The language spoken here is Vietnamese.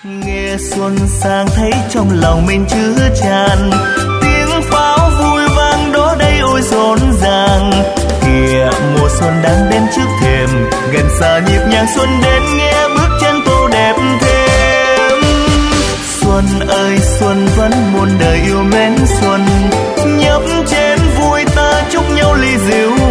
Nghe xuân sang thấy trong lòng mình chứa tràn, tiếng pháo vui vang đó đây ôi rộn ràng. Kìa mùa xuân đang đến trước thềm, gần xa nhịp nhàng xuân đến nghe bước chân tô đẹp thêm. Xuân ơi xuân vẫn muôn đời yêu mến xuân, nhấp chén vui ta chúc nhau ly rượu